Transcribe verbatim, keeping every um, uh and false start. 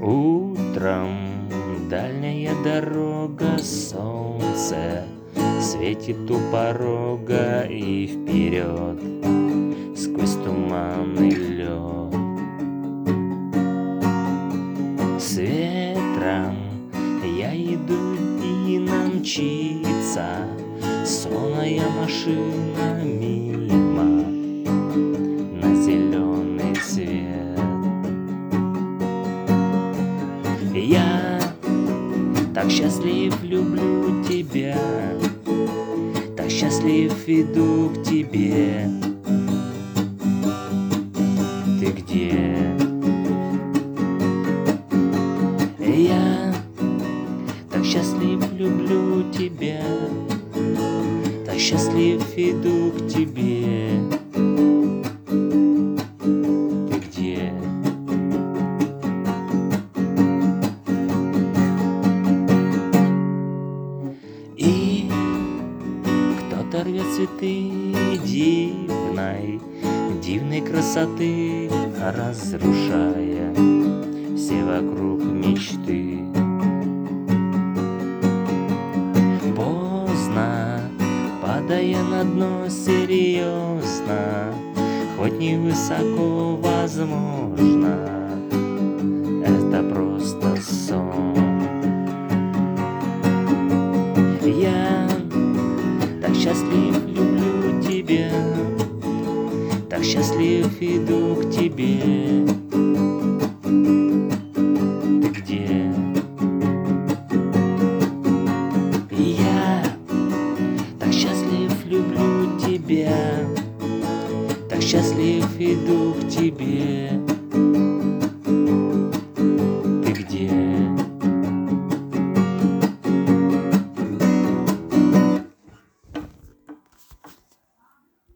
Утром дальняя дорога, солнце светит у порога, и вперед сквозь туманный лед. С ветром я иду, и нам мчится сонная машина мимо на зеленый свет. Я так счастлив, люблю тебя, так счастлив, иду к тебе. Ты где? Я так счастлив, люблю тебя, так счастлив, иду к тебе. Ты где? И кто-то рвет цветы дивной, дивной красоты, разрушая все вокруг мечты. Поздно, падая на дно серьезно, хоть невысоко, возможно, это просто сон. Я так счастлив, люблю тебя, так счастлив, иду к тебе. Ты где? Я так счастлив, люблю тебя, так счастлив, иду к тебе.